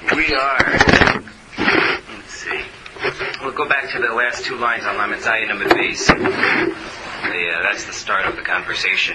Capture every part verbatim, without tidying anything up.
We are, let's see, we'll go back to the last two lines on Lamed Zayin Amud Beis. Uh, that's the start of the conversation,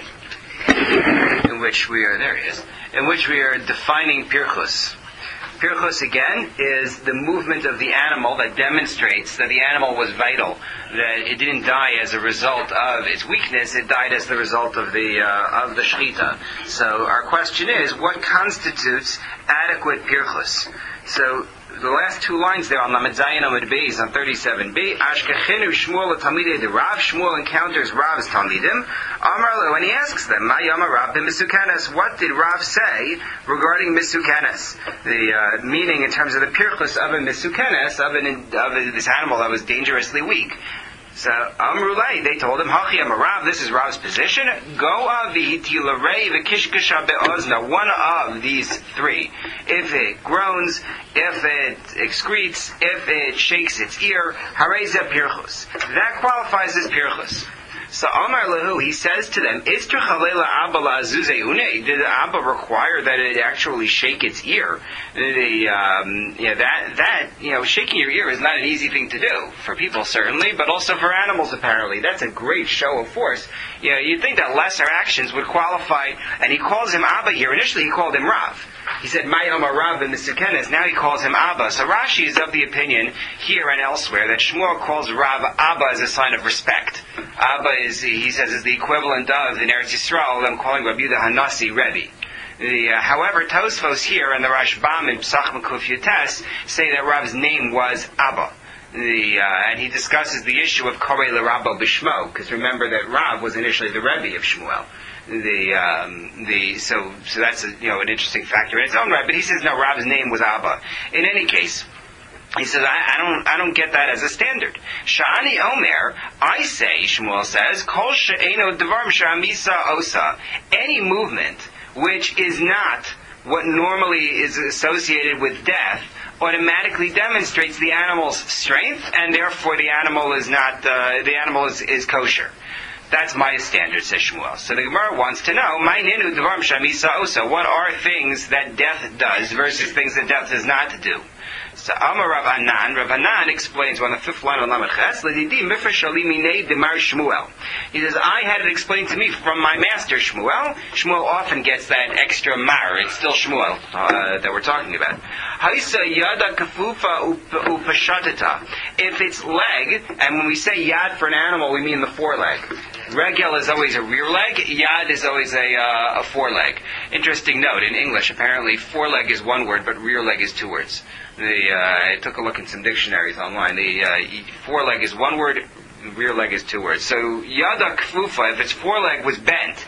in which we are, there it is, in which we are defining Pirchus. Pirchus, again, is the movement of the animal that demonstrates that the animal was vital, that it didn't die as a result of its weakness, it died as the result of the uh, of the shechita. So our question is, what constitutes adequate Pirchus? So the last two lines there on Lamed Zayin Amud Beis on thirty-seven b, Ashkechenu Shmuel Talmidei de Rav. Shmuel encounters Rav's Talmidim. Amar lo, and he asks them, Ma Yama Rav b'Misukenes? What did Rav say regarding Misukenes? The uh, meaning in terms of the Pirchus of a Misukenes, of, an, of a, this animal that was dangerously weak. So Amrulay, they told him, Hachi Amarav, this is Rav's position. Go avi tilarei v'kishkasha be'ozna, one of these three. If it groans, if it excretes, if it shakes its ear, hareza pirchus. That qualifies as pirchus. So Amar Lahu, he says to them, Istra chalela abba la azuze une. Did Abba require that it actually shake its ear? The, um, you know, that, that, you know, shaking your ear is not an easy thing to do. For people, certainly, but also for animals, apparently. That's a great show of force. You know, you'd think that lesser actions would qualify, and he calls him Abba here. Initially, he called him Rav. He said, Mayom Rav in the Misukenes. Now he calls him Abba. So Rashi is of the opinion, here and elsewhere, that Shmuel calls Rav Abba as a sign of respect. Abba is, he says, is the equivalent of, in Eretz Yisrael, them calling Rabbi Yehuda Hanasi Rebbe. The, uh, however, Tosfos here and the Rashbam in Psach Mekuf Yutes say that Rav's name was Abba. The, uh, and he discusses the issue of Korei LeRabbo Bishmo, because remember that Rav was initially the Rebbe of Shmuel. The um, the so so that's a, you know an interesting factor in its own right. But he says no, Rav's name was Abba. In any case, he says I, I don't I don't get that as a standard. Sha'ani Omer, I say, Shmuel says, Kol she'eno dvarm sha'amisa osa. Any movement which is not what normally is associated with death automatically demonstrates the animal's strength, and therefore the animal is not uh, the animal is, is kosher. That's my standard, says Shmuel. So the Gemara wants to know, my ninu dvarm shamisa osa, what are things that death does versus things that death does not do? So Amar Rav Anan, Rav Anan explains on the fifth line of Lamed Ches, L'didi mifra shali minei demar Shmuel. He says, I had it explained to me from my master Shmuel. Shmuel often gets that extra mar. It's still Shmuel uh, that we're talking about. Haisa yada kafufa upashatata. If it's leg, and when we say yad for an animal, we mean the foreleg. Regel is always a rear leg. Yad is always a, uh, a foreleg. Interesting note, in English, apparently foreleg is one word, but rear leg is two words. The, uh, I took a look in some dictionaries online. The uh, foreleg is one word, rear leg is two words. So yada kfufa, if its foreleg was bent,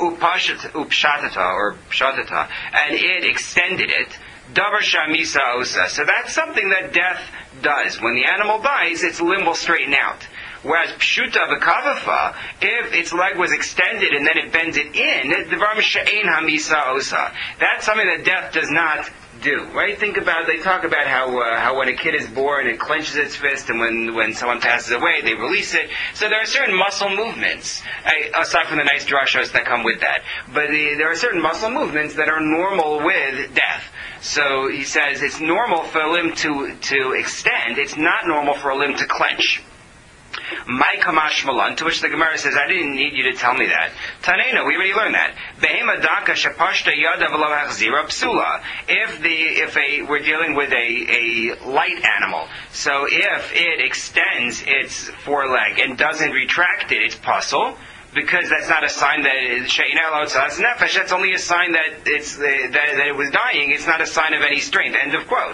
upshatata or pshatata, and it extended it, davar shamisa osa. So that's something that death does. When the animal dies, its limb will straighten out. Whereas pshuta v'kavafa, if its leg was extended and then it bends it in, dvar she'ein hamisa osa. That's something that death does not do, right? Think about, they talk about how uh, how when a kid is born, it clenches its fist, and when, when someone passes away, they release it. So there are certain muscle movements, uh, aside from the nice drashos that come with that. But the, there are certain muscle movements that are normal with death. So he says it's normal for a limb to, to extend, it's not normal for a limb to clench. My kamash malan, to which the Gemara says, I didn't need you to tell me that. Tanena, we already learned that. Behema daka shapashta yada v'lo hachzira psula. If the if a we're dealing with a, a light animal, so if it extends its foreleg and doesn't retract it, it's puzzle. Because that's not a sign that it is nefesh. That's only a sign that it's uh, that, that it was dying. It's not a sign of any strength. End of quote.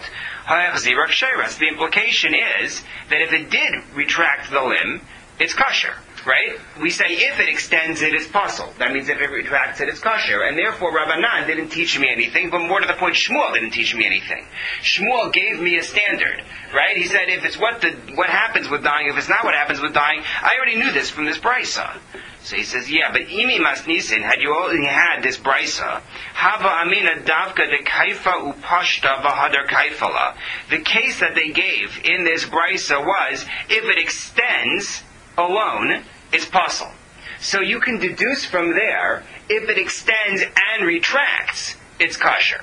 The implication is that if it did retract the limb, it's kosher, right? We say if it extends it, it's puzzle. That means if it retracts it, it's kosher. And therefore, Rabbanan didn't teach me anything, but more to the point, Shmuel didn't teach me anything. Shmuel gave me a standard, right? He said if it's what the what happens with dying, if it's not what happens with dying, I already knew this from this brisa. So he says, yeah, but imi masnisin, had you only had this brisa, hava amina davka de kaifa upashta v'hadar kaifala. The case that they gave in this brisa was, if it extends alone, it's puzzle. So you can deduce from there, if it extends and retracts, it's kosher.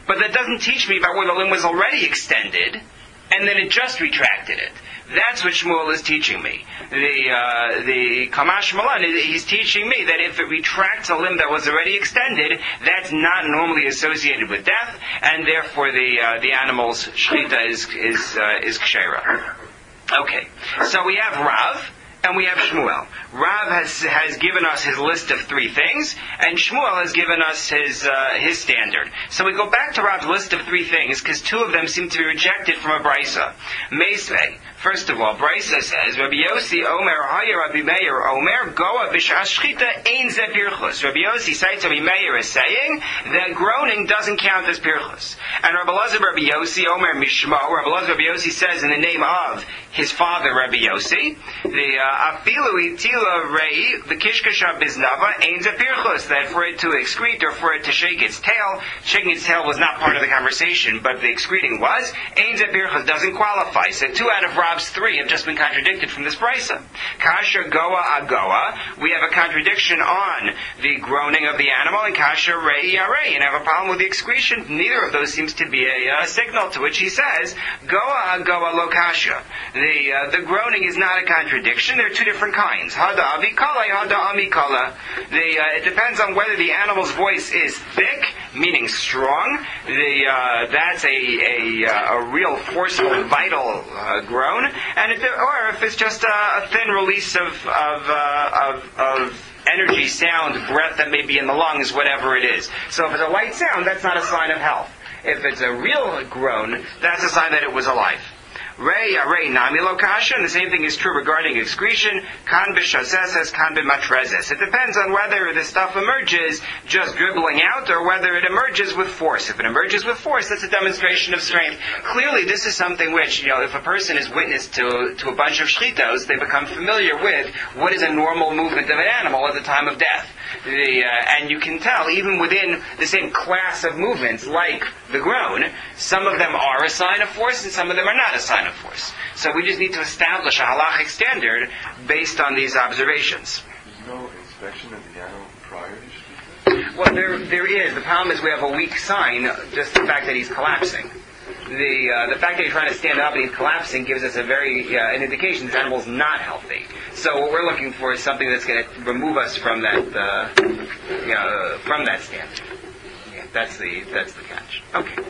But that doesn't teach me about where the limb was already extended, and then it just retracted it. That's what Shmuel is teaching me. The uh, the Kamash Malan, he's teaching me that if it retracts a limb that was already extended, that's not normally associated with death, and therefore the uh, the animal's shchita is is uh, is kshera. Okay, so we have Rav. And we have Shmuel. Rav has has given us his list of three things, and Shmuel has given us his uh, his standard. So we go back to Rav's list of three things, because two of them seem to be rejected from a Brisa. Meisvei. First of all, Brisa says, Rabbi Yossi Omer Haya Rabbi Meir Omer Goa B'Shas Shchita Ein Ze Pirchus. Rabbi Yossi cites Rabbi Meir as saying that groaning doesn't count as Pirchus. And Rabbi Lazar Rabbi Yossi Omer Mishmo. Rabbi Lazar Rabbi Yossi says in the name of his father Rabbi Yossi, the uh, Afilu Itila Rei the Kishkasha Biznava Ein Ze Pirchus, that for it to excrete or for it to shake its tail, shaking its tail was not part of the conversation, but the excreting was. Ein Ze Pirchus doesn't qualify. So two out of Rab's three have just been contradicted from this brisa. Kasha Goa Agoa, we have a contradiction on the groaning of the animal, and Kasha Rei Yarei, and have a problem with the excretion. Neither of those seems to be a uh, signal, to which he says, Goa Agoa Lo Kasha. The, uh, the groaning is not a contradiction. There are two different kinds. Hada Avikala, Hada Amikala. The, uh, it depends on whether the animal's voice is thick, meaning strong. The, uh, that's a, a, a real forceful, vital uh, groan. And if it, or if it's just a, a thin release of of, uh, of of energy, sound, breath that may be in the lungs, whatever it is. So if it's a light sound, that's not a sign of health. If it's a real groan, that's a sign that it was alive. Rei, Rei, Nami Lokasha, and the same thing is true regarding excretion. Kan b'shazeses, kan b'matrezes. It depends on whether the stuff emerges just dribbling out or whether it emerges with force. If it emerges with force, that's a demonstration of strength. Clearly, this is something which, you know, if a person is witness to to a bunch of shchitos, they become familiar with what is a normal movement of an animal at the time of death. The, uh, and you can tell, even within the same class of movements, like the groan, some of them are a sign of force and some of them are not a sign of force. So we just need to establish a halachic standard based on these observations. There's no inspection of the animal prior to shechita? Well, there there is. The problem is we have a weak sign, just the fact that he's collapsing. The uh, the fact that he's trying to stand up and he's collapsing gives us a very uh, an indication this animal's not healthy. So what we're looking for is something that's going to remove us from that uh, you know, from that standard. Yeah, that's the that's the catch. Okay.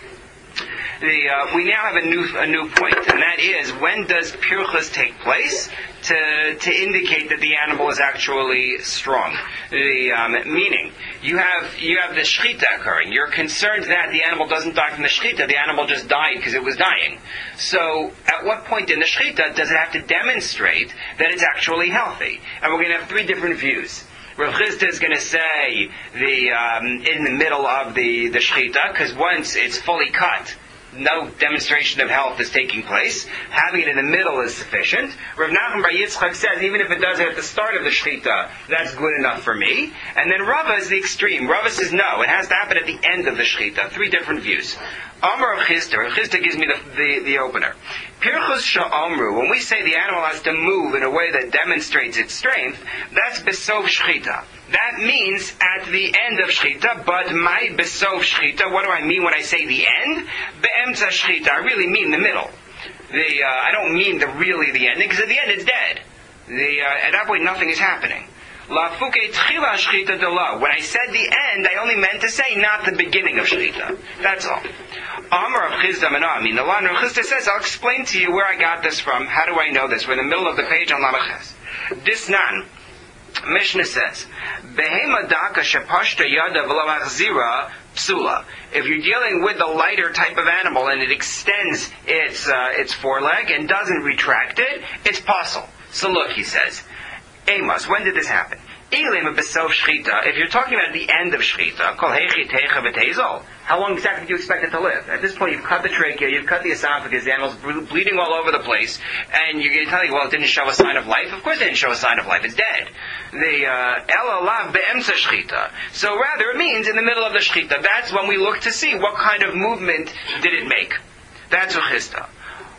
The, uh, we now have a new a new point, and that is, when does pirchus take place to to indicate that the animal is actually strong? The um, meaning, you have you have the shechita occurring. You're concerned that the animal doesn't die from the shechita. The animal just died because it was dying. So, at what point in the shechita does it have to demonstrate that it's actually healthy? And we're going to have three different views. Rav Chisda is going to say the um, in the middle of the the shechita, because once it's fully cut, no demonstration of health is taking place. Having it in the middle is sufficient. Rav Nachman Bar Yitzchak says, even if it does it at the start of the shechita, that's good enough for me. And then Rava is the extreme. Rava says, no, it has to happen at the end of the shechita. Three different views. Amar Rav Chisda. Rav Chisda gives me the, the, the opener. Pirchus sha'amru, when we say the animal has to move in a way that demonstrates its strength, that's besov shechita. That means at the end of shechita, but my besov shechita, what do I mean when I say the end? Be'emtza shechita, I really mean the middle. The uh, I don't mean the really the ending, because at the end it's dead. The uh, at that point nothing is happening. La fuke tchila shechita de la. When I said the end, I only meant to say not the beginning of shechita. That's all. Amar of Chisda Mana. I mean, the Lan Rav Chisda says, I'll explain to you where I got this from. How do I know this? We're in the middle of the page on Lamaches. Disnan. Mishnah says, Behema daka shepashta yada v'lo achzira psula. If you're dealing with the lighter type of animal and it extends its uh, its foreleg and doesn't retract it, it's pasul. So look, he says, Amos, when did this happen? If you're talking about the end of shechita, how long exactly do you expect it to live? At this point, you've cut the trachea, you've cut the esophagus, the animal's bleeding all over the place, and you're going to tell you, well, it didn't show a sign of life. Of course it didn't show a sign of life, it's dead. The elalav be'emsa shechita. So rather, it means in the middle of the shechita. That's when we look to see what kind of movement did it make. That's Rav Chisda.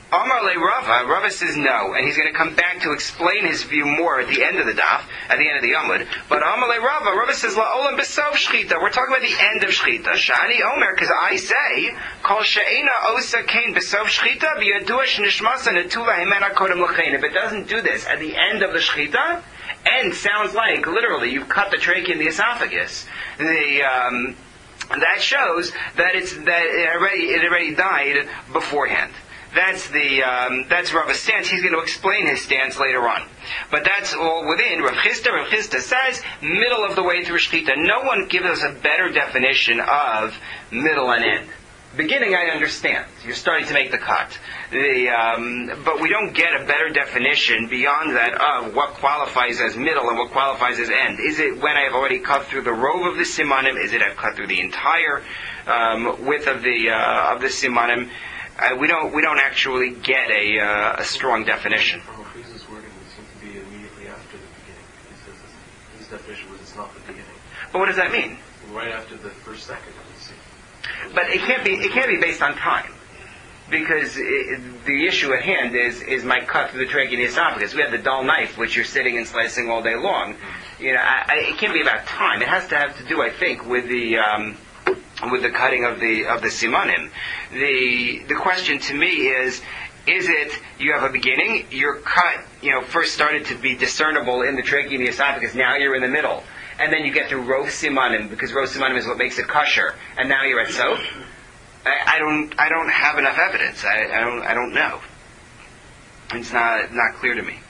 Amar le Rava, Rava says no, and he's going to come back to explain his view more at the end of the daf, at the end of the Yomud. But Amar le Rava, Rava says la olam besov shchita. We're talking about the end of shchita. Shani Omer, because I say kol she'ena osa kain besov shchita v'yadua shnishmasa netula himena kodem l'chein. If it doesn't do this at the end of the shchita, end sounds like literally you've cut the trachea in the esophagus. The um, that shows that it's that it already it already died beforehand. That's the um, that's Rava's stance. He's going to explain his stance later on. But that's all within Rav Chisda. Rav Chisda says middle of the way through shchita. No one gives us a better definition of middle and end. Beginning, I understand. You're starting to make the cut. The, um, but we don't get a better definition beyond that of what qualifies as middle and what qualifies as end. Is it when I've already cut through the robe of the simanim? Is it I've cut through the entire um, width of the uh, of the simanim? Uh, we don't we don't actually get a uh, a strong definition. From Mephisa's wording, it seems to be immediately after the beginning. He says this, his definition was it's not the beginning. But what does that mean? Right after the first second of the scene. But it can't be it can't be based on time, because it, the issue at hand is is my cut through the trachea and the esophagus. We have the dull knife, which you're sitting and slicing all day long. You know, I, I, it can't be about time. It has to have to do, I think, with the um, with the cutting of the of the simanim. The the question to me is, is it you have a beginning, your cut, you know, first started to be discernible in the trachea and the esophagus, now you're in the middle. And then you get to Rov Simanim, because Rov Simanim is what makes it kosher, and now you're at Sof? I, I don't I don't have enough evidence. I, I don't I don't know. It's not not clear to me.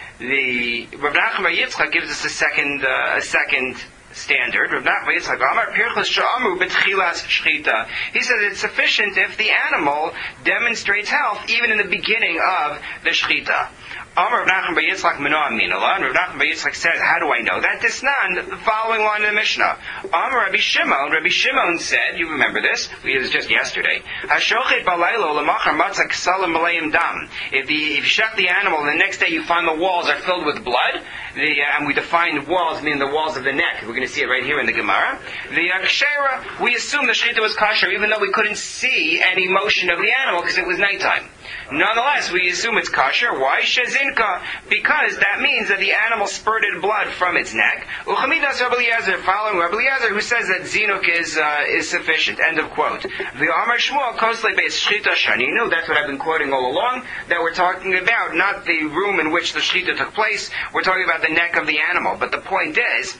The Rav Nachman Bar Yitzchak gives us a second uh, a second standard. Rav Nachman Bar Yitzchak Amar Pirchos Sha'amu B'Tchilas Shchita. He says it's sufficient if the animal demonstrates health even in the beginning of the Shchita. Amar Rav Nachman Bar Yitzchak Meno Aminala, and Rav Nachman Bar Yitzchak says, how do I know that? Tisnan, the following line of the Mishnah. Amar Rabbi Shimon, Rabbi Shimon said, you remember this, it was just yesterday, Hashochet balaylo lemachar matzak salam malayim dam. If the if you shut the animal, and the next day you find the walls are filled with blood, the, uh, and we define walls meaning the walls of the neck. We're going to see it right here in the Gemara. The Akshera, we assume the Shechita was kosher, even though we couldn't see any motion of the animal because it was nighttime. Nonetheless, we assume it's kosher. Why? Shezinka. Because that means that the animal spurted blood from its neck. Uchamidas Rabbi Eliezer, following Rabbi Eliezer, who says that zinuk is uh, is sufficient. End of quote. The Amar Shmuel kosle beis shchita shaninu. That's what I've been quoting all along. That we're talking about not the room in which the shchita took place. We're talking about the neck of the animal. But the point is,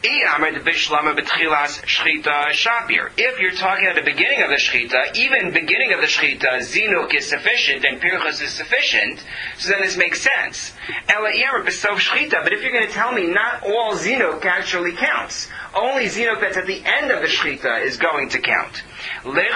if you're talking at the beginning of the shchita, even beginning of the shchita, zinuk is sufficient and pirchos is sufficient, so then this makes sense. But if you're going to tell me not all zinuk actually counts, only zinuk that's at the end of the shchita is going to count. So why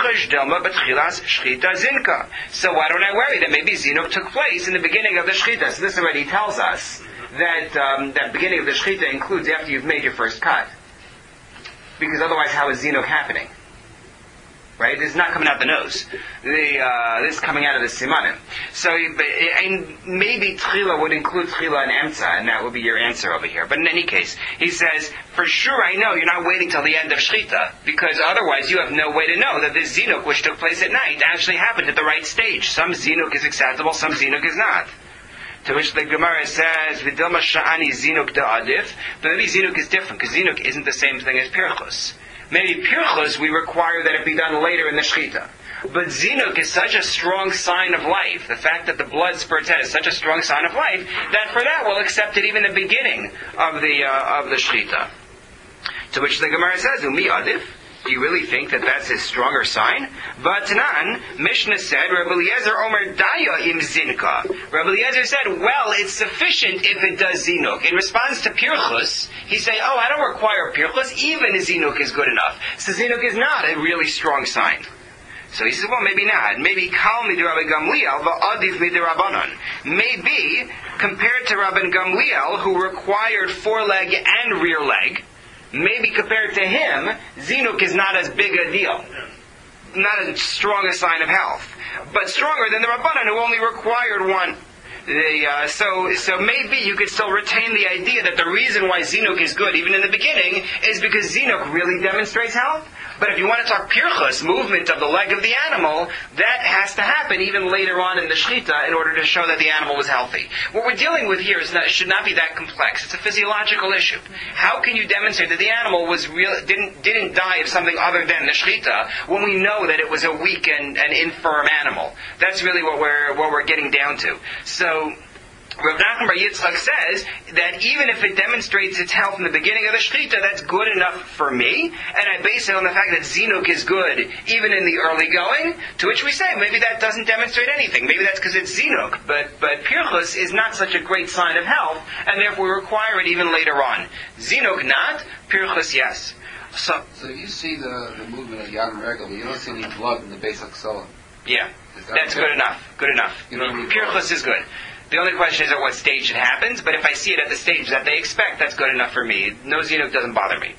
don't I worry that maybe zinuk took place in the beginning of the shchita? So this already tells us that um, that beginning of the shchita includes after you've made your first cut. Because otherwise how is zinuk happening? Right? This is not coming out the nose. The, uh, this is coming out of the simanim. So, and maybe tchila would include tchila and emtza, and that would be your answer over here. But in any case, he says, for sure I know you're not waiting till the end of shchita, because otherwise you have no way to know that this zinuk, which took place at night, actually happened at the right stage. Some zinuk is acceptable, some zinuk is not. To which the Gemara says, "V'dilma sha'ani zinuk da'adif." But maybe zinuk is different, because zinuk isn't the same thing as pirchos. Maybe pirchos we require that it be done later in the shchita. But zinuk is such a strong sign of life. The fact that the blood spurts out is such a strong sign of life that for that we'll accept it even in the beginning of the uh, of the shchita. To which the Gemara says, "Umi adif." Do you really think that that's his stronger sign? Vatanan, Mishnah said, Rabbi Eliezer Omer Daya im Zinka. Rabbi Eliezer said, well, it's sufficient if it does Zinuk. In response to Pirchus, he said, oh, I don't require Pirchus, even a Zinuk is good enough. So Zinuk is not a really strong sign. So he says, well, maybe not. Maybe Kal midi Rabbi Gamliel, va'adif midi Rabbanon. Maybe, compared to Rabbi Gamliel, who required foreleg and rear leg, maybe compared to him, zinuk is not as big a deal. Not as strong a sign of health. But stronger than the Rabbanan who only required one. The, uh, so, so maybe you could still retain the idea that the reason why zinuk is good, even in the beginning, is because zinuk really demonstrates health. But if you want to talk pirchus, movement of the leg of the animal, that has to happen even later on in the shechita in order to show that the animal was healthy. What we're dealing with here is not, should not be that complex. It's a physiological issue. How can you demonstrate that the animal was real, didn't didn't die of something other than the shechita when we know that it was a weak and, and infirm animal? That's really what we're what we're getting down to. So Rav Nachman Bar Yitzchak says that even if it demonstrates its health in the beginning of the shechita, that's good enough for me, and I base it on the fact that zinuk is good even in the early going, to which we say maybe that doesn't demonstrate anything. Maybe that's because it's zinuk, but, but pirchus is not such a great sign of health, and therefore we require it even later on. Zinuk not, pirchus yes. So, so you see the, the movement of Yad and Regel, but you don't see any blood in the base axilla. Yeah, that that's okay? good enough. Good enough. You don't need pirchus is good. The only question is at what stage it happens, but if I see it at the stage that they expect, that's good enough for me. No zinuk doesn't bother me.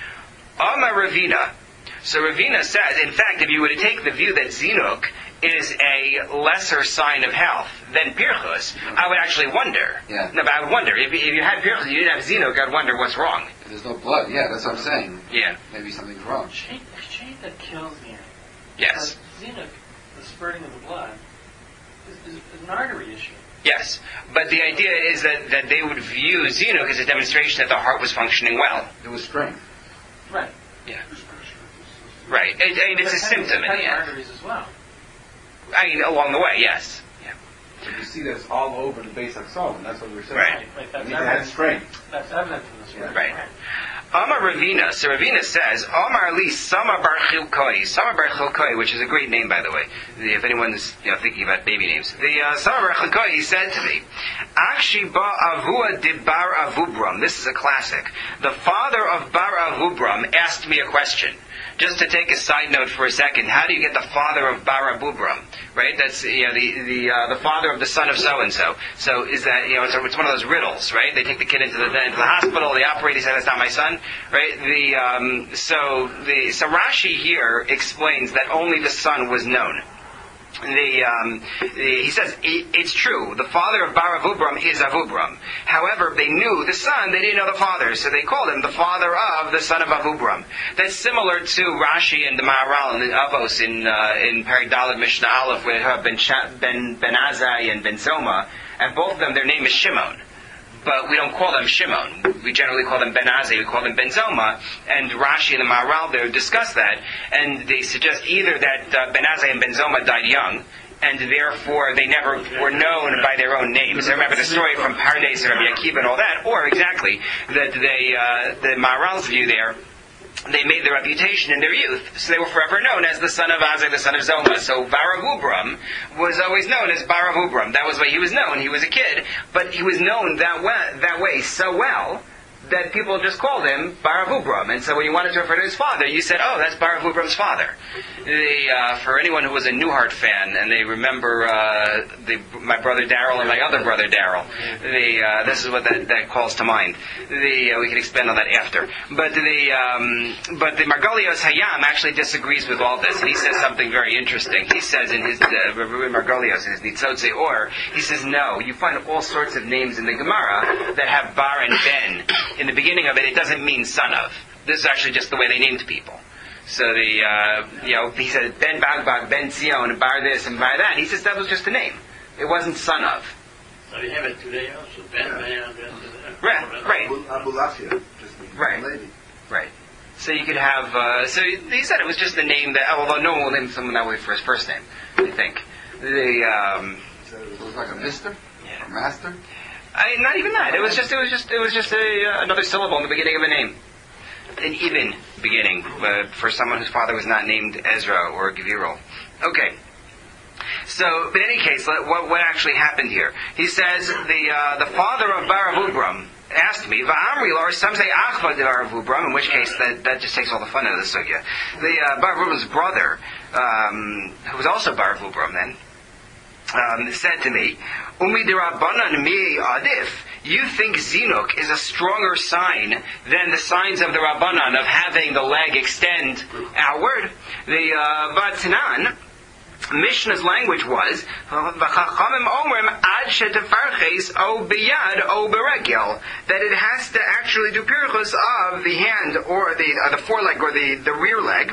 Amma Ravina. So Ravina says, in fact, if you were to take the view that zinuk is a lesser sign of health than pirchus, I would actually wonder. Yeah. No, but I would wonder. If, if you had pirchus and you didn't have zinuk, I'd wonder what's wrong. If there's no blood, yeah, that's what I'm saying. Yeah. Maybe something's wrong. Shechita kills the animal. Yes. Zinuk, the spurting of the blood, is, is, is an artery issue. Yes, but the idea is that, that they would view zinuk as a demonstration that the heart was functioning well. It was strength. Right. Yeah. Right. I, I mean, it's a symptom in the end. Arteries as well. I mean, along the way, yes. Yeah. But you see this all over the base axilla, and that's what we're saying. Right. Like You that's need to have evident. strength. That's evident from this Yeah. Right. Amar Ravina. So Ravina says, Amar li Sama bar Chilkoi. Sama bar Chilkoi, which is a great name, by the way. The, if anyone is you know, thinking about baby names. The uh, Sama bar Chilkoi, he said to me, Akshi ba avua de bar avubram. This is a classic. The father of bar avubram asked me a question. Just to take a side note for a second, how do you get the father of Bar Abubram? Right? That's you know the the uh, the father of the son of so and so. So is that you know it's, a, it's one of those riddles, right? They take the kid into the into the hospital, they operate, they say that's not my son, right? The um, so the so Rashi here explains that only the son was known. The, um, the, he says, it's true, the father of Bar Avubram is Avubram. However, they knew the son, they didn't know the father, so they called him the father of the son of Avubram. That's similar to Rashi and the Maharal and the Avos in, uh, in Perek Dalet Mishnah Aleph with uh, Ben, ben, ben Azai and Ben Zoma, and both of them, their name is Shimon. But we don't call them Shimon. We generally call them Ben Azai, we call them Ben Zoma, and Rashi and the Maharal there discuss that, and they suggest either that uh, Ben Azai and Ben Zoma died young, and therefore they never were known by their own names. I remember the story from Pardes and Rabbi Akiva and all that, or exactly, that they, uh, the Maharal's view there, they made their reputation in their youth, so they were forever known as the son of Azai, the son of Zoma. So Baravubram was always known as Baravubram. That was what he was known. He was a kid, but he was known that way, that way so well that people just called him Baravubram. And so when you wanted to refer to his father, you said, oh, that's Baravubram's father. The, uh, for anyone who was a Newhart fan, and they remember uh, the, my brother Daryl and my other brother Daryl, the, uh, this is what that, that calls to mind. The, uh, we can expand on that after. But the, um, but the Margolios Hayam actually disagrees with all this, and he says something very interesting. He says in his, uh, Margolios, in his Nitzotze Or, he says, no, you find all sorts of names in the Gemara that have Bar and Ben. In the beginning of it, it doesn't mean son of. This is actually just the way they named people. So the, uh, you know, he said Ben Bagbag, Ben Zion, and Bar this and Bar that. He says that was just a name. It wasn't son of. So you have it today also, Ben Man, Ben Right, right. Abulafia, just means Right. lady. Right. So you could have, uh, so he said it was just a name that, although no one will name someone that way for his first name, I think. The, um, So it was like a mister? Yeah. Or master? I, not even that. It was just, it was just, it was just a, uh, another syllable in the beginning of a name. An even beginning uh, for someone whose father was not named Ezra or Gavirol. Okay. So, but in any case, what, what actually happened here? He says the uh, the father of Baravubram asked me, Va'amri, some say Achva de Baravubram, in which case that, that just takes all the fun out of the sugya. The uh, Baravubram's brother, um, who was also Baravubram then, um, said to me, Umi de Rabbanan mi adif. You think Zinuk is a stronger sign than the signs of the Rabbanan of having the leg extend outward. The uh, Batanan, Mishnah's language was "V'chachamim omrim ad shetefarches o biyad o beregel," that it has to actually do pirchus of the hand or the uh, the foreleg or the, the rear leg.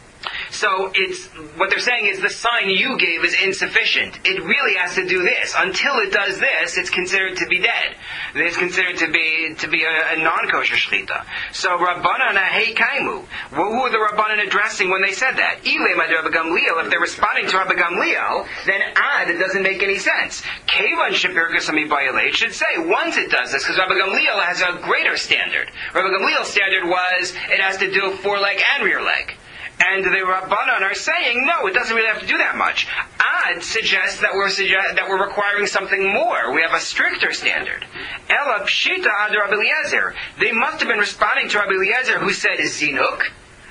So it's what they're saying is the sign you gave is insufficient. It really has to do this. Until it does this, it's considered to be dead. It's considered to be to be a, a non-kosher shechita. So Rabbanan ahei kaimu. Well, who are the Rabbanan addressing when they said that? Ilem ad Rabbi Gamliel. If they're responding to Rabbi Gamliel, then ad it doesn't make any sense. Kevan shepirkus amibayalei should say once it does this, because Rabbi Gamliel has a greater standard. Rabbi Gamliel's standard was it has to do foreleg and rear leg. And the Rabbanan are saying, no, it doesn't really have to do that much. Ad suggests that we're suggest- that we're requiring something more. We have a stricter standard. Ela pshita ad Rabbi Eliezer. They must have been responding to Rabbi Eliezer, who said zinuk,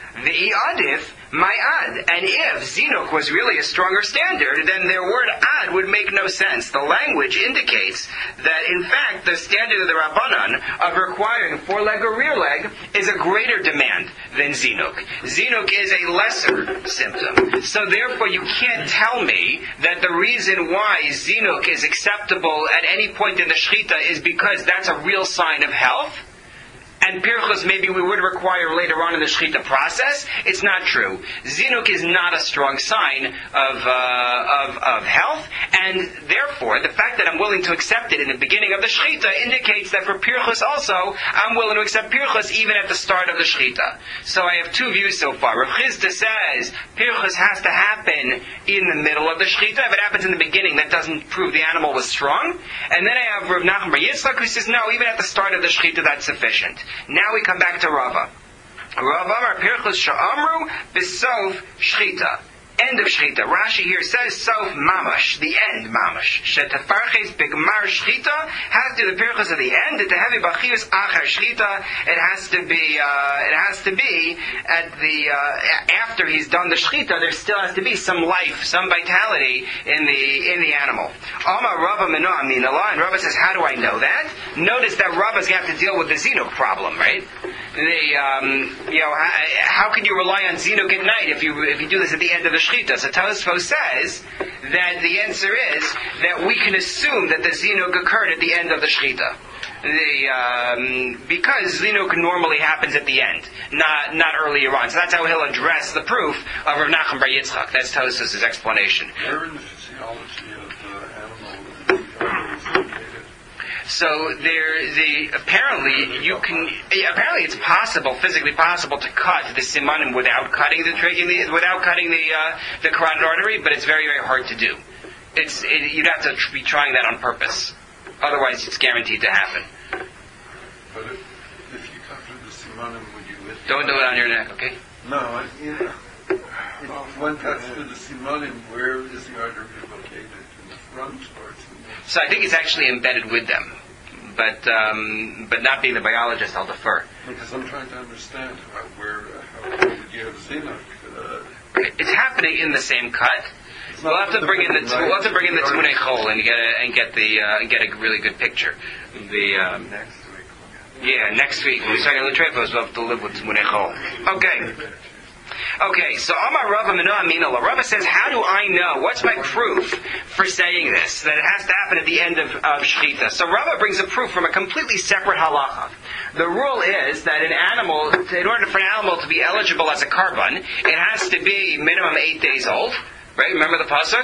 v'iyadif ma'ad. And if zinuk was really a stronger standard, then their word ad would make no sense. The language indicates that, in fact, the standard of the Rabbanan of requiring foreleg or rear leg is a greater demand than zinuk. Zinuk is a lesser symptom. So therefore you can't tell me that the reason why zinuk is acceptable at any point in the shechita is because that's a real sign of health. And pirchus maybe we would require later on in the shechita process. It's not true. Zinuk is not a strong sign of, uh, of of health, and therefore the fact that I'm willing to accept it in the beginning of the shechita indicates that for pirchus also I'm willing to accept pirchus even at the start of the shechita. So I have two views so far. Rav Chisda says pirchus has to happen in the middle of the shechita. If it happens in the beginning, that doesn't prove the animal was strong. And then I have Rav Nachman Bar Yitzchak who says no, even at the start of the shechita that's sufficient. Now we come back to Rava. Rava Amar Pirchus Sha'amru B'sof Shchita. End of Shchita. Rashi here says Sof Mamash, the end Mamash. Shetafarches Bigmar Shchita has to do the Pirchus of the end. The heavy Bachius Achar Shchita. It has to be. Uh, it has to be at the uh, after he's done the Shchita. There still has to be some life, some vitality in the in the animal. Amar Rava Meno Aminallah, and Rava says, how do I know that? Notice that Rava's going to have to deal with the Zinuk problem, right? The um, you know how, how can you rely on Zinuk at night if you if you do this at the end of the Shechita? So Tosfos says that the answer is that we can assume that the Zinuk occurred at the end of the Shechita. The, um, because Zinuk normally happens at the end, not not earlier on. So that's how he'll address the proof of Rav Nachman Bar Yitzchak. That's Tosfos' explanation. Where in the physiology of the animal is So there, the apparently you can. Yeah, apparently, it's possible, physically possible, to cut the simanim without cutting the the without cutting the uh, the carotid artery, but it's very very hard to do. It's it, you'd have to tr- be trying that on purpose. Otherwise, it's guaranteed to happen. But if, if you cut through the simanim, would you lift? Don't do it on your neck, okay? No, I, you know, if one cuts through the simanim, where is the artery located? In the front or to the... So I think it's actually embedded with them. But um, but not being the biologist, I'll defer. Because I'm trying to understand how, where, how would you have Zinuk? Uh, It's happening in the same cut. We'll have to bring in the we'll have to bring in the Tmunei Chol and get a, and get the uh, and get a really good picture. The um, next week. yeah next week when we start on the Trefos, we'll have to live with Tmunei Chol. Okay. Okay, so Amar Rava Meno Aminallah. Rava says, how do I know? What's my proof for saying this? That it has to happen at the end of, of Shechita. So Rava brings a proof from a completely separate halacha. The rule is that an animal, in order for an animal to be eligible as a karban, it has to be minimum eight days old. Right? Remember the pasuk?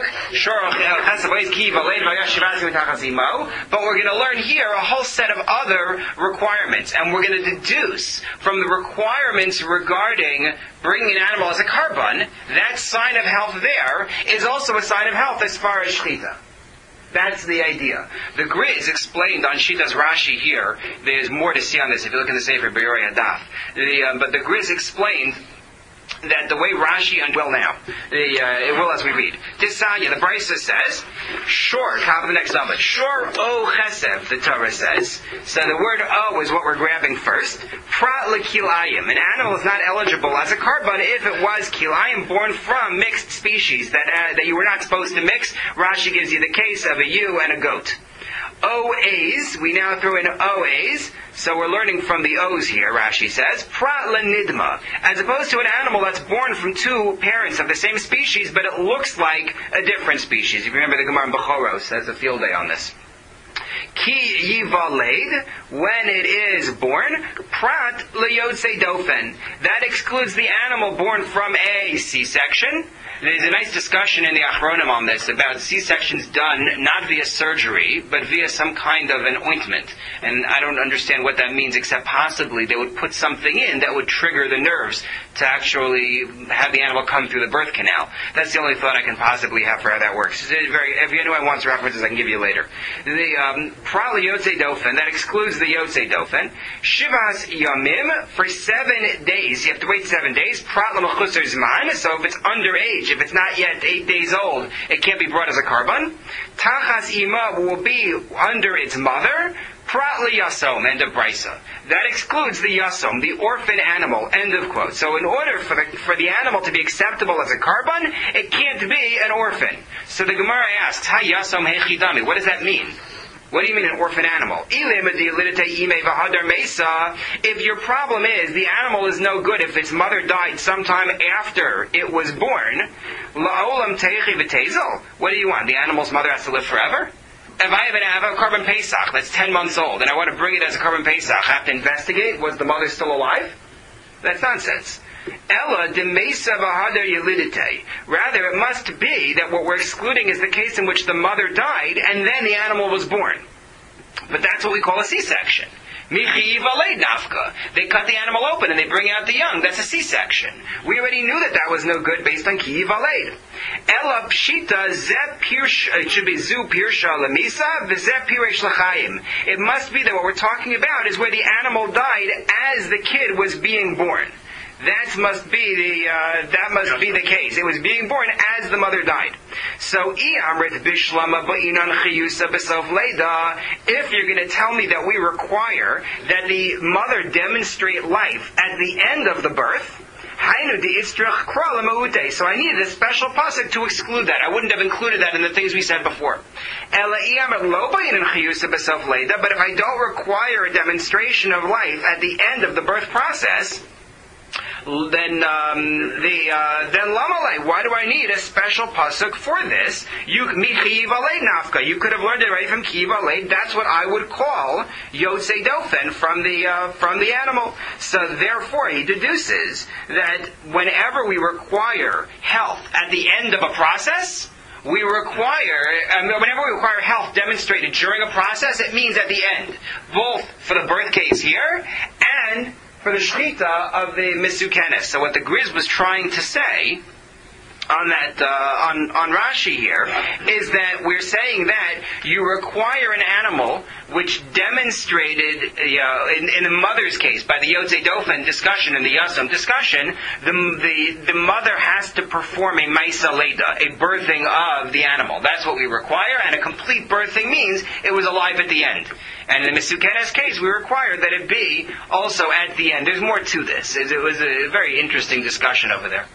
But we're going to learn here a whole set of other requirements, and we're going to deduce from the requirements regarding bringing an animal as a karban, that sign of health there is also a sign of health as far as shechita. That's the idea. The Griz explained on Shita's Rashi here. There's more to see on this if you look in the Sefer Be'orei Hadaf. The, um, but the Griz explained that the way Rashi, and will now, the, uh, it will as we read. Tisanya, the Brisa says, short, top of the next number, shor o chesev, the Torah says. So the word o is what we're grabbing first. Prat lekilayim, an animal is not eligible as a karban if it was kilayim born from mixed species that uh, that you were not supposed to mix. Rashi gives you the case of a ewe and a goat. O-A's, we now throw in O-A's, so we're learning from the O's here, Rashi says. Prat lenidma, as opposed to an animal that's born from two parents appearance of the same species, but it looks like a different species. If you remember the Gemara in Bechoros has a field day on this. Ki yivaled, when it is born, prat leyotze dofen. That excludes the animal born from a C-section. There's a nice discussion in the Achronim on this about C-sections done not via surgery, but via some kind of an ointment. And I don't understand what that means, except possibly they would put something in that would trigger the nerves to actually have the animal come through the birth canal. That's the only thought I can possibly have for how that works. It's very, if anyone wants references, I can give you later. The um, Pral Yotze Dofen, that excludes the Yotze Dofen. Shivas Yamim, for seven days, you have to wait seven days. Prat L'Mechusar Zman, so if it's underage, if it's not yet eight days old, it can't be brought as a carbon. Tachas Ima will be under its mother. Prat Yasom, end of Brisa. That excludes the Yasom, the orphan animal, end of quote. So in order for the for the animal to be acceptable as a carbon, it can't be an orphan. So the Gemara asks, Ha Yasom Hechidami, what does that mean? What do you mean an orphan animal? If your problem is the animal is no good if its mother died sometime after it was born, what do you want? The animal's mother has to live forever? If I have, an, I have a carbon Pesach that's ten months old and I want to bring it as a carbon Pesach, I have to investigate, was the mother still alive? That's nonsense. Ella de mesa v'hadar yelidite. Rather, it must be that what we're excluding is the case in which the mother died and then the animal was born. But that's what we call a C-section. Michi yivaled nafka. They cut the animal open and they bring out the young. That's a C-section. We already knew that that was no good based on ki yivaled. Ella pshita zeh pirsha. It should be zu pirsha lemisa v'zeh piresh l'chaim. It must be that what we're talking about is where the animal died as the kid was being born. That must be the uh, that must be the case. It was being born as the mother died. So, if you're going to tell me that we require that the mother demonstrate life at the end of the birth, so I needed a special pasuk to exclude that. I wouldn't have included that in the things we said before. But if I don't require a demonstration of life at the end of the birth process, then um, the uh, then lamalei. Why do I need a special pasuk for this? You michi yivaled nafka. You could have learned it right from ki yivaled. That's what I would call yotzei dofen from the uh, from the animal. So therefore, he deduces that whenever we require health at the end of a process, we require, um, whenever we require health demonstrated during a process, it means at the end, both for the birth case here and for the shechita of the misukenes. So what the Griz was trying to say on that uh, on on Rashi here is that we're saying that you require an animal which demonstrated uh, in, in the mother's case by the Yotzei Dofen discussion and the Yasam discussion, the, the the mother has to perform a Maisa Leda, a birthing of the animal. That's what we require, and a complete birthing means it was alive at the end. And in the Misukenes case, we require that it be also at the end. There's more to this. It, it was a very interesting discussion over there.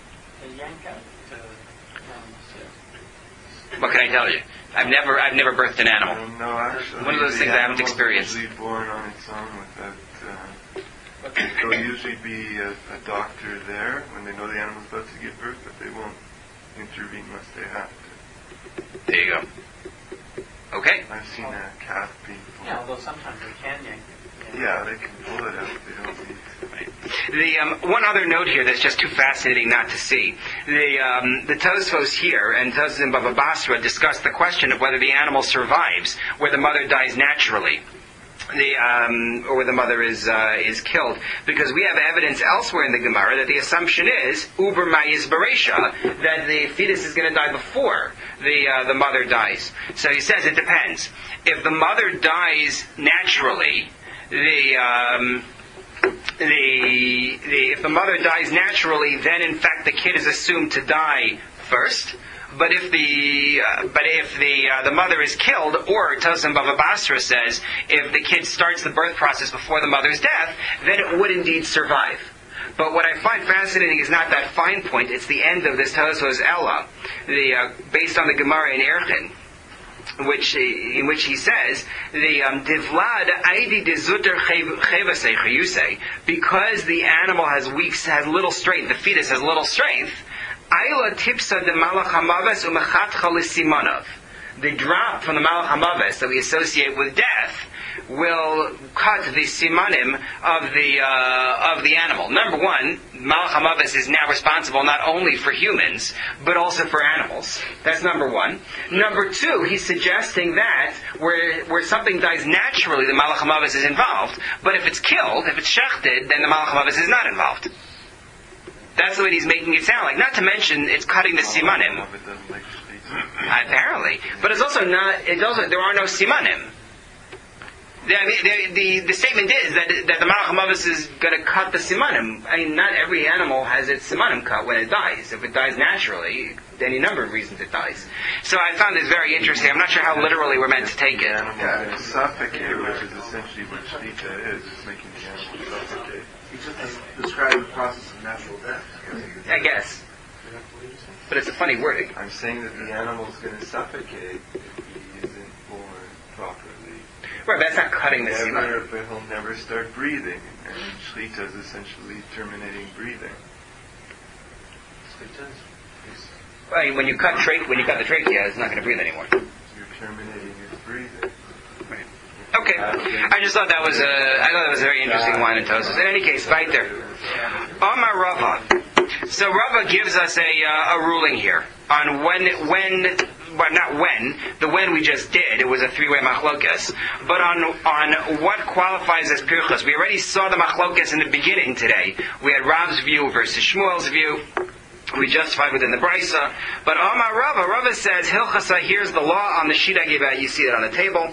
What can I tell you? I've never, I've never birthed an animal. Um, no, actually, one of those things I haven't experienced. Usually born on its own without. Uh, there'll usually be a, a doctor there when they know the animal's about to give birth, but they won't intervene unless they have to. There you go. Okay. I've seen a calf being born. Yeah, although sometimes they can yank it. Yeah, they can pull it out. They don't need to. The um, one other note here that's just too fascinating not to see. The um, the Tosfos here and Tosfos in Bava Basra discuss the question of whether the animal survives where the mother dies naturally, the um, or where the mother is uh, is killed, because we have evidence elsewhere in the Gemara that the assumption is uber mayis beresha, that the fetus is going to die before the uh, the mother dies. So he says it depends. If the mother dies naturally, the um, The, the if the mother dies naturally, then in fact the kid is assumed to die first. But if the uh, but if the uh, the mother is killed, or Tosfos Bava Basra says if the kid starts the birth process before the mother's death, then it would indeed survive. But what I find fascinating is not that fine point; it's the end of this Tosfos Ella, the uh, based on the Gemara in Erchin, which in which he says the um, divlad aidi dezuter chevasei, because the animal has weak has little strength, the fetus has little strength. Ayla tipsa de malach hamaves umechatcha l'simonov. The drop from the malach hamaves that we associate with death will cut the simanim of the uh, of the animal. Number one, malach hamaves is now responsible not only for humans but also for animals. That's number one. Number two, he's suggesting that where where something dies naturally, the malach hamaves is involved. But if it's killed, if it's shechted, then the malach hamaves is not involved. That's the way he's making it sound like. Not to mention, it's cutting the simanim. Apparently, but it's also not. It's also there are no simanim. The, I mean, the, the the statement is that that the malach hamavis is going to cut the simanim. I mean, not every animal has its simanim cut when it dies. If it dies naturally, any number of reasons it dies. So I found this very interesting. I'm not sure how literally we're meant to take it. Yeah, suffocate, which is essentially what shlita is, is making the animal suffocate. He's just describing the process of natural death. I guess. But it's a funny wording. I'm saying that the animal's going to suffocate if he isn't born properly. Right, but that's not cutting the never, simanim. But he'll never start breathing. And shlita is essentially terminating breathing. Well, when you cut trach, when you cut the trachea, it's not going to breathe anymore. You're terminating his breathing. Right. Okay. I just thought that was a. I thought that was a very interesting line in Tosfos. In any case, right there. Amar Rava. So Rava gives us a uh, a ruling here on when when well not when the when we just did. It was a three way machlokas, but on on what qualifies as pirchus. We already saw the machlokas in the beginning today. We had Rav's view versus Shmuel's view. We justified within the Brisa. But Amar Rava, Rava says Hilchasa. Here's the law on the sheet I gave out. You see it on the table.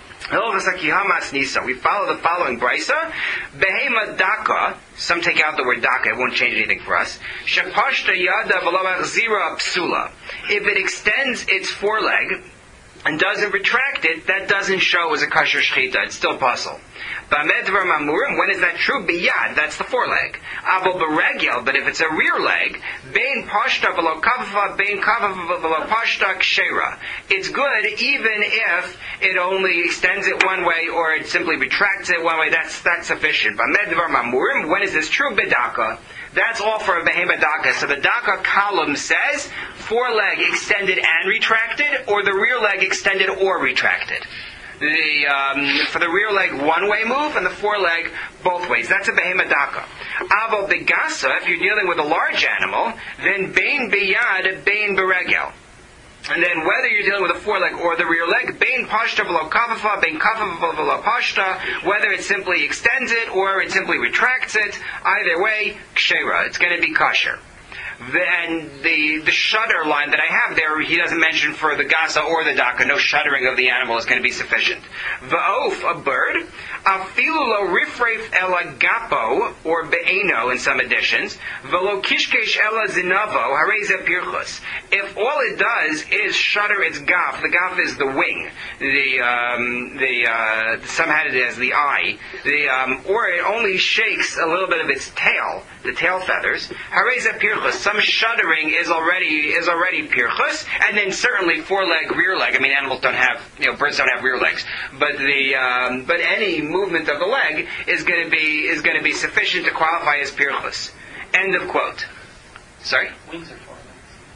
We follow the following brisa. Behema daka. Some take out the word daka. It won't change anything for us. Shapashta yada v'lo psula. If it extends its foreleg and doesn't retract it, that doesn't show as a kasher shchita. It's still puzzle. Bamedvar mamurim. When is that true? Biyad. That's the foreleg. Abel beregel. But if it's a rear leg, bein pashta v'lo kavav, bein kavav v'lo pashta kshera. It's good even if it only extends it one way or it simply retracts it one way. That's that's sufficient. Bamedvar mamurim. When is this true? Bidaka. That's all for a behema daka. So the daka column says foreleg extended and retracted, or the rear leg extended or retracted. The um, for the rear leg one way move and the foreleg both ways. That's a behema daka. Aval begasa, if you're dealing with a large animal, then bein biyad, bein beregel. And then whether you're dealing with a foreleg or the rear leg, bein pashta v'lo kavafa, bein kavafa v'lo pashta, whether it simply extends it or it simply retracts it, either way, kshera. It's going to be kosher. Then the the shudder line that I have there, he doesn't mention for the gasa or the daka. No shuddering of the animal is going to be sufficient. Va'of, a bird. Afilu lo rifreif ela gapo, or be'eno in some editions. Velo kishkesh ela zinavo, hareza pirchus. If all it does is shudder its gaf, the gaf is the wing. The, um, the, uh, some had it as the eye. The, um, or it only shakes a little bit of its tail, the tail feathers. Hareza pirchus. Some shuddering is already is already pirchus, and then certainly foreleg, rear leg. I mean, animals don't have, you know, birds don't have rear legs, but the um, but any movement of the leg is going to be is going to be sufficient to qualify as pirchus. End of quote. Sorry. Wings are forelegs.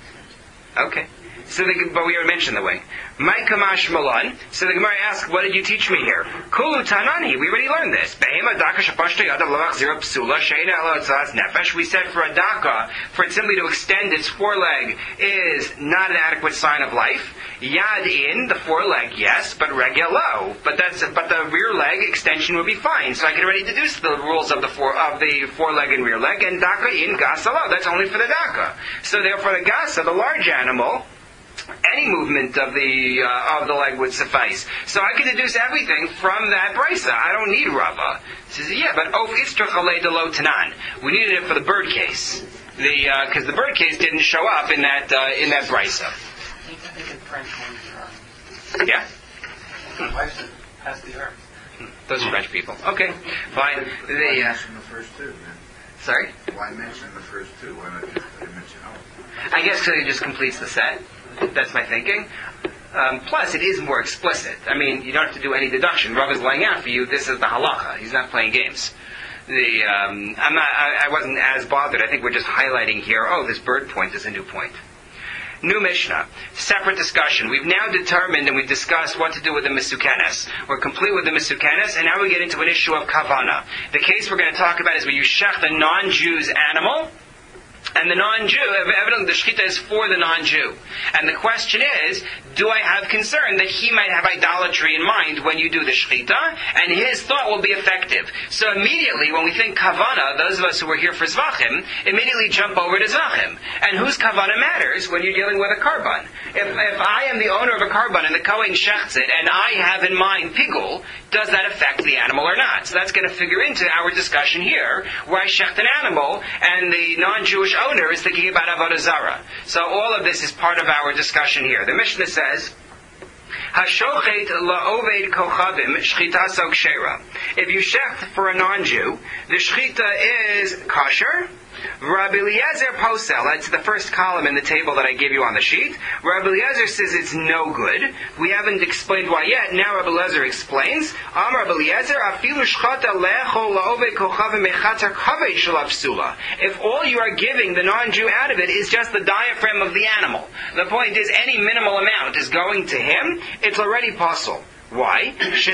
Okay. So, the, but we already mentioned the wing. My kamash malan. So the Gemara asks, "What did you teach me here?" Kulu tanani. We already learned this. Behema daka shapashta yada lavach zira psula sheina elo tzas nefesh. We said for a daka, for it simply to extend its foreleg is not an adequate sign of life. Yad in the foreleg, yes, but regel lo. But that's but the rear leg extension would be fine. So I can already deduce the rules of the fore of the foreleg and rear leg. And daka in gasa lo. That's only for the daka. So therefore, the gasa, the large animal, any movement of the uh, of the leg would suffice. So I can deduce everything from that brisa. I don't need Rava. He says, yeah, but of istrachalei de lo tanan. We needed it for the bird case, the because uh, the bird case didn't show up in that uh, in that brisa. I think in French ones are. Yeah. Why should pass the arms? Those are French people. Okay, fine. Why They, uh, mention the first two, man? sorry. Why mention the first two? Why not just mention all? I guess because it just completes the set. That's my thinking. Um, plus, it is more explicit. I mean, you don't have to do any deduction. Rav is laying out for you, this is the halacha. He's not playing games. the um, I'm not. I, I wasn't as bothered. I think we're just highlighting here. Oh, this bird point is a new point. New Mishnah, separate discussion. We've now determined and we've discussed what to do with the Misukenes. We're complete with the Misukenes, and now we get into an issue of Kavana. The case we're going to talk about is where you shech the non-Jew's animal, and the non-Jew, evidently the shechita is for the non-Jew. And the question is, do I have concern that he might have idolatry in mind when you do the shechita, and his thought will be effective. So immediately, when we think kavana, those of us who are here for zvachim, immediately jump over to zvachim. And whose kavana matters when you're dealing with a karban. If, if I am the owner of a karban and the kohen shechts it, and I have in mind pigul, does that affect the animal or not? So that's going to figure into our discussion here, where I shecht an animal, and the non-Jewish owner is thinking about avodah zarah. So all of this is part of our discussion here. The Mishnah says, Hashochet la'oved kochavim shchita so kshera. If you shecht for a non-Jew, the shchita is kosher. Rabbi Eliezer posel, that's the first column in the table that I gave you on the sheet. Rabbi Eliezer says it's no good. We haven't explained why yet. Now Rabbi Eliezer explains. Amar Rabbi Eliezer, afilu shchata lecho la'oved kochavim mechatar kaveh shalav psula. If all you are giving the non-Jew out of it is just the diaphragm of the animal, the point is any minimal amount is going to him, it's already possible. Why?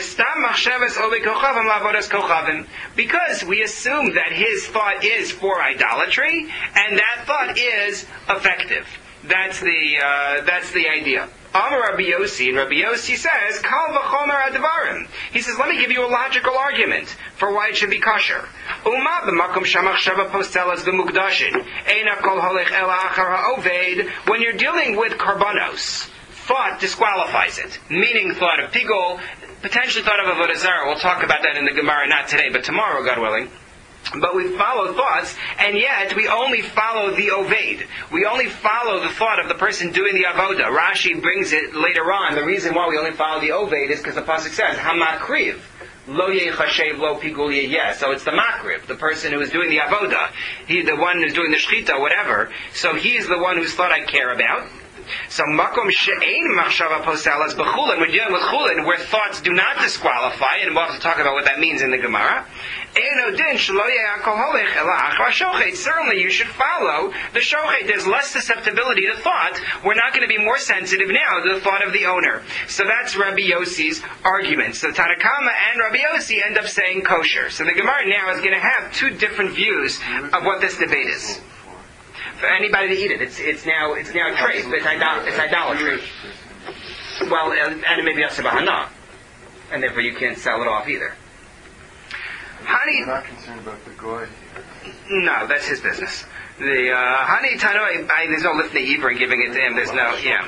Because we assume that his thought is for idolatry, and that thought is effective. That's the uh, that's the idea. Amar Rabbi Yossi, and Rabbi Yossi says, Kal v'chomer advarim. He says, let me give you a logical argument for why it should be kosher. Uma b'makom shamach shava postelas v'mukdashin, eina kol holech ela achar ha'oved. When you're dealing with karbanos, thought disqualifies it. Meaning thought of pigul, potentially thought of avodah zarah. We'll talk about that in the Gemara, not today, but tomorrow, God willing. But we follow thoughts, and yet we only follow the oved. We only follow the thought of the person doing the avodah. Rashi brings it later on. The reason why we only follow the oved is because the pasuk says, Hamakriv. Lo yechashev lo pigul yeh. So it's the makriv, the person who is doing the avodah. He, the one who's doing the shchita, whatever. So he's the one whose thought I care about. So makom she'ein machshava poselas b'chulin. We're dealing with chulin where thoughts do not disqualify, and we'll have to talk about what that means in the Gemara. Certainly you should follow the shochet. There's less susceptibility to thought. We're not going to be more sensitive now to the thought of the owner. So that's Rabbi Yossi's argument. So Tanakama and Rabbi Yossi end up saying kosher. So the Gemara now is going to have two different views of what this debate is. For anybody to eat it, it's it's now it's now trace. It's, idol- it's idolatry. Well, and, and it may be also bahana, and therefore you can't sell it off either. How do you? We're not concerned about the goy here. No, that's his business. The uh, Hani Tanoi, there's no lifnei ibra giving it to him. There's no, yeah.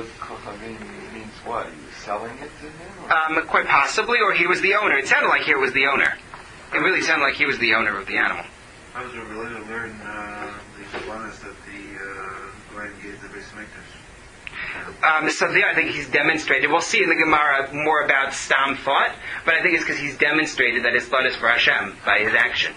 Means what? He was selling it to him? Um, quite possibly, or he was the owner. It sounded like here was the owner. It really sounded like he was the owner of the animal. How was related to learn uh, the Kabbalah that the uh, Goyen gave the Beis Hamikdash? Um, so there, I think he's demonstrated. We'll see in the Gemara more about Stam thought, but I think it's because he's demonstrated that his thought is for Hashem by his action.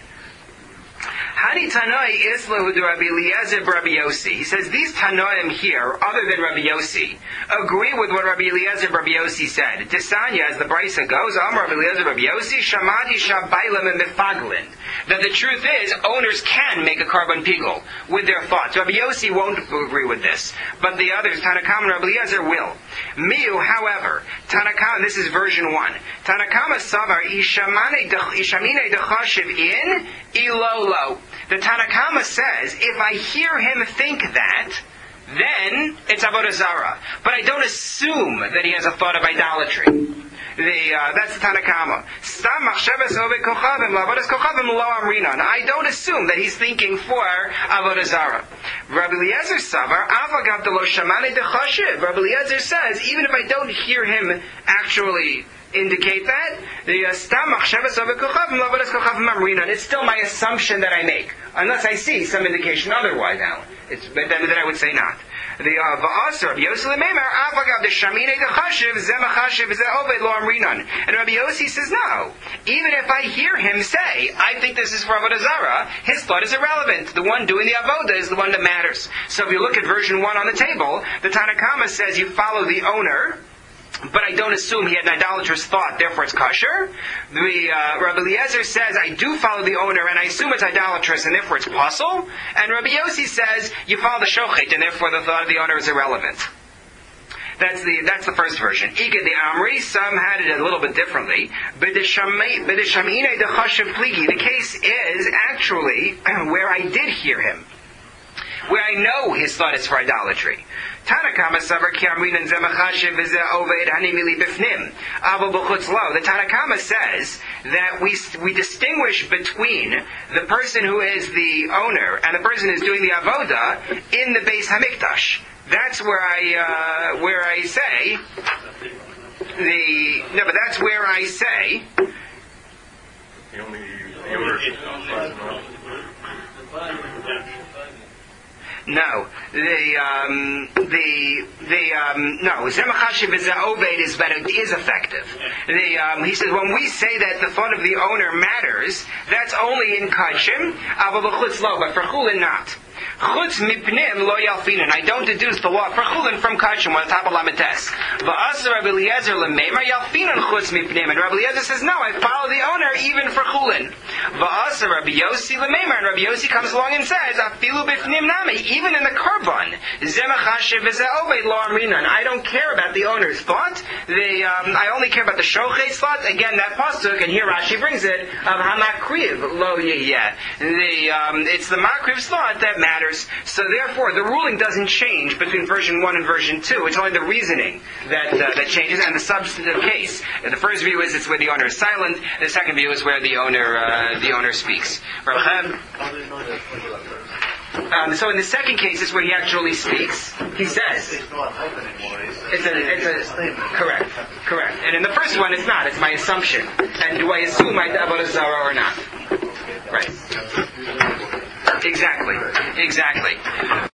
Hani Tanoi Islahu de Rabbi Eliezer Rabbi Yossi. He says these Tanoim here, other than Rabbi Yossi, agree with what Rabbi Eliezer Rabbi Yossi said. Tisanya, as the Brisa goes, Am Rabbi Eliezer Rabbi Yossi, Shamati Shabbailam and Mefaglin. That the truth is, owners can make a carbon pigul with their thoughts. Rabbi Yossi won't agree with this, but the others, Tanakam and Rabbi Eliezer, will. Miu, however, Tanakam, this is version one. Tanakama Savar Ishamine Dechashiv in Ilolo. The Tanakama says, if I hear him think that, then it's avodah zarah. But I don't assume that he has a thought of idolatry. The, uh, that's the Tanakama. Stam machshavas oved kochavim lavodas kochavim lo amrinan. I don't assume that he's thinking for avodah zarah. Rabbi Eliezer savar avagav de lo shamane dechashiv. Rabbi Eliezer says, even if I don't hear him actually indicate that, the stam machshavas oved kochavim lavodas kochavim amrinan. It's still my assumption that I make, unless I see some indication otherwise. Now, it's then, then I would say not. The Va'asar Rabbi Yossi Lemeimer Avagav the Shamine the Chashiv Zemachashiv Ze Oved Lo Amrinan. And Rabbi Yossi says no. Even if I hear him say, I think this is for avodah zarah, his thought is irrelevant. The one doing the avodah is the one that matters. So if you look at version one on the table, the Tanakama says you follow the owner. but I don't assume he had an idolatrous thought, therefore it's kosher. The uh, Rabbi Eliezer says, I do follow the owner, and I assume it's idolatrous, and therefore it's possible. And Rabbi Yossi says, you follow the shochet, and therefore the thought of the owner is irrelevant. That's the that's the first version. Ika the Amri, some had it a little bit differently. But the Shamine the Chashav Pligi, the case is actually where I did hear him, where I know his thought is for idolatry. Tanakama savar ki amrin and zemachashiv is oved hanimili bifnim. Aval b'chutz lo. The Tanakama says that we we distinguish between the person who is the owner and the person who is doing the avoda in the Beis Hamikdash. That's where I uh, where I say the no, but that's where I say The only yours. no. The um, the the um, no. Zemachashiv is oved is that it is effective. The um, he says when we say that the thought of the owner matters, that's only in kachim, but for chulin not. Chutz mipnim lo yalfinan. I don't deduce the law for chulin from kachim on the top of lamites. Va'asar Rabbi Eliezer lemeimer yalfinan chutz mipnim. And Rabbi Eliezer says, no, I follow the owner even for chulin. Va'asar Rabbi Yossi lemeimer. And Rabbi Yossi comes along and says, afilu bifnim nami. Even in the korban, zemachashiv v'ze'oved lo amrinan. I don't care about the owner's thought. The um, I only care about the shochet's thought. Again, that pasuk, and here Rashi brings it of hamakriv lo yeh. The um, it's the makriv's thought that matters. So therefore, the ruling doesn't change between version one and version two. It's only the reasoning that uh, that changes, and the substantive case. And the first view is it's where the owner is silent. The second view is where the owner uh, the owner speaks. Um, so in the second case is where he actually speaks. He says It's not hyphen anymore. it's a it's a correct correct. And in the first one, it's not. It's my assumption. And do I assume I avodah zarah or not? Right. Exactly. Exactly.